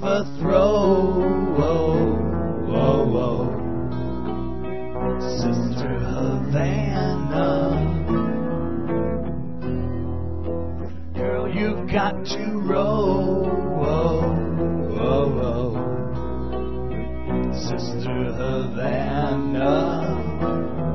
throw. Sister Havana, girl, you've got to row. Sister Havana.